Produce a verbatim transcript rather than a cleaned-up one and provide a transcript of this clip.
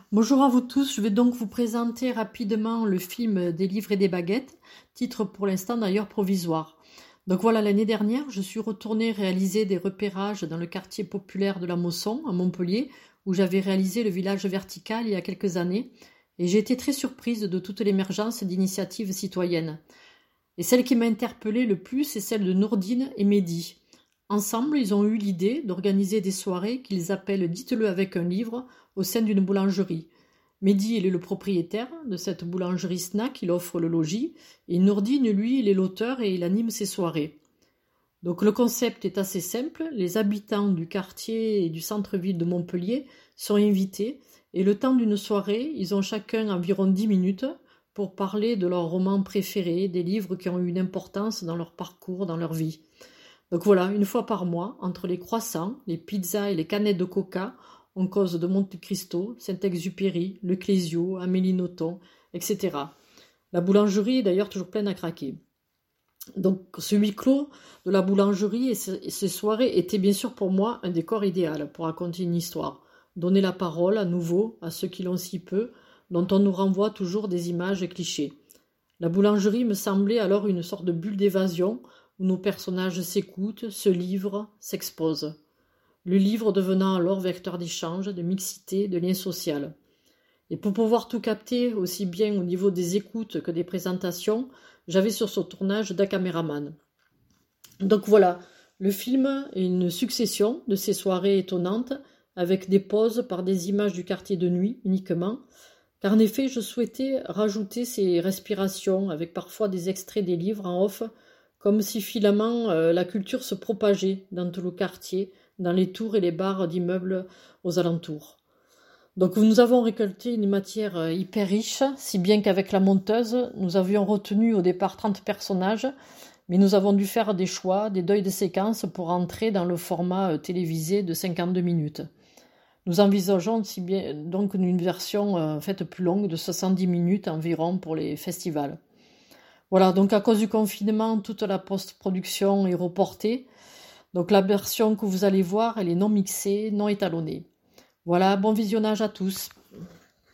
Bonjour à vous tous, je vais donc vous présenter rapidement le film Des livres et des baguettes, titre pour l'instant d'ailleurs provisoire. Donc voilà, l'année dernière, je suis retournée réaliser des repérages dans le quartier populaire de la Mosson, à Montpellier, où j'avais réalisé le village vertical il y a quelques années, et j'ai été très surprise de toute l'émergence d'initiatives citoyennes. Et celle qui m'a interpellée le plus, c'est celle de Nourdine et Mehdi. Ensemble, ils ont eu l'idée d'organiser des soirées qu'ils appellent Dites-le avec un livre au sein d'une boulangerie. Mehdi, il est le propriétaire de cette boulangerie snack, il offre le logis, et Nourdine, lui, il est l'auteur et il anime ses soirées. Donc le concept est assez simple, les habitants du quartier et du centre-ville de Montpellier sont invités, et le temps d'une soirée, ils ont chacun environ dix minutes pour parler de leurs romans préférés, des livres qui ont eu une importance dans leur parcours, dans leur vie. Donc voilà, une fois par mois, entre les croissants, les pizzas et les canettes de coca, on cause de Monte Cristo, Saint-Exupéry, Le Clésio, Amélie Nothomb, et cetera. La boulangerie est d'ailleurs toujours pleine à craquer. Donc ce huis clos de la boulangerie et ces soirées étaient bien sûr pour moi un décor idéal pour raconter une histoire, donner la parole à nouveau à ceux qui l'ont si peu, dont on nous renvoie toujours des images clichés. La boulangerie me semblait alors une sorte de bulle d'évasion où nos personnages s'écoutent, se livrent, s'exposent. Le livre devenant alors vecteur d'échange, de mixité, de lien social. Et pour pouvoir tout capter, aussi bien au niveau des écoutes que des présentations, j'avais sur ce tournage d'un caméraman. Donc voilà, le film est une succession de ces soirées étonnantes, avec des pauses par des images du quartier de nuit uniquement, car en effet, je souhaitais rajouter ces respirations, avec parfois des extraits des livres en off, comme si finalement euh, la culture se propageait dans tout le quartier, dans les tours et les bars d'immeubles aux alentours. Donc nous avons récolté une matière hyper riche, si bien qu'avec la monteuse, nous avions retenu au départ trente personnages, mais nous avons dû faire des choix, des deuils de séquences pour entrer dans le format télévisé de cinquante-deux minutes. Nous envisageons si bien, donc une version euh, faite plus longue de soixante-dix minutes environ pour les festivals. Voilà, donc à cause du confinement, toute la post-production est reportée. Donc la version que vous allez voir, elle est non mixée, non étalonnée. Voilà, bon visionnage à tous.